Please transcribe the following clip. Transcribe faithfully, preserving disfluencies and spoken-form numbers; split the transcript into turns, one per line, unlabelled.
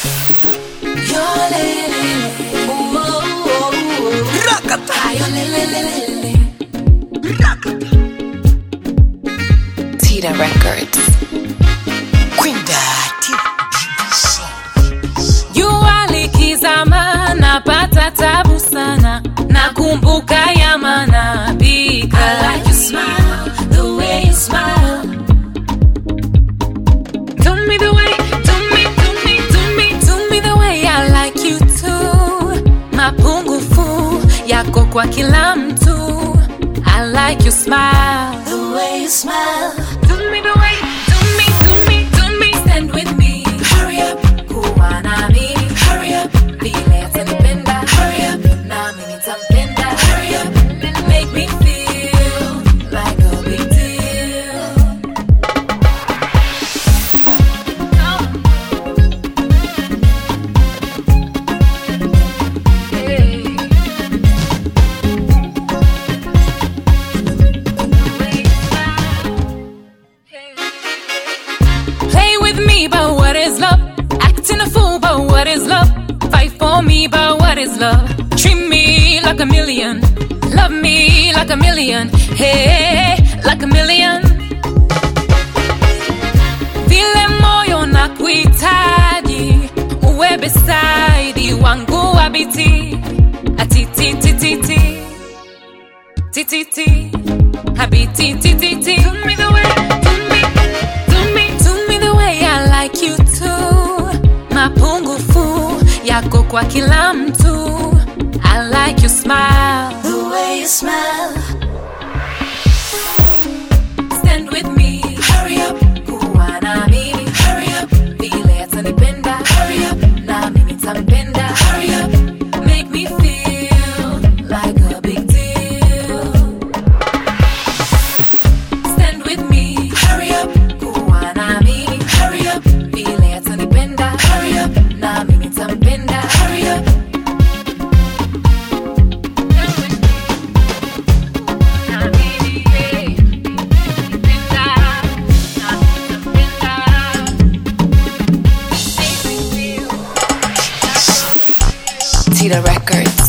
Yo le le le, oh oh oh, rakata. Yo le le le le, rakata.
Tita Records.
Kwinda
Jua likizama napata tabu sana, nakumbuka ya manabika.
I like your smile, the way you smile.
Do me the way, do me, do me, do me, do me the way I like you too. Mapungufu yako kwa kila mtu. I like your smile,
The way you smile.
do me the way, do me, do me, do me. Stand with me,
Hurry up,
kuwa nami.
hurry up,
Vile atanipenda,
hurry up,
nami nitampenda.
hurry up.
Make me feel like a big deal. Hey. Play with me, but what is love? Acting a fool, but what is love? Fight for me, but what is love? Treat me like a million, love me like a million, hey, like a million. Vile moyo na kuitaji, uwe beside wangu wabiti, atiti titi ti, titi ti, habiti titi ti. Do me the way, do me, do me, do me the way I like you too. Mapungufu yako kwa kila mtu. I like your smile,
The way you smile.
stand with me,
Hurry up,
kuwa nami.
hurry up,
Vile atanipenda,
hurry up,
nami nitampenda.
hurry up.
Make me feel like a big deal. Stand with me,
Hurry up,
kuwa nami.
hurry up,
Vile atanipenda,
hurry up,
nami nitampenda.
hurry up.
Tita Records.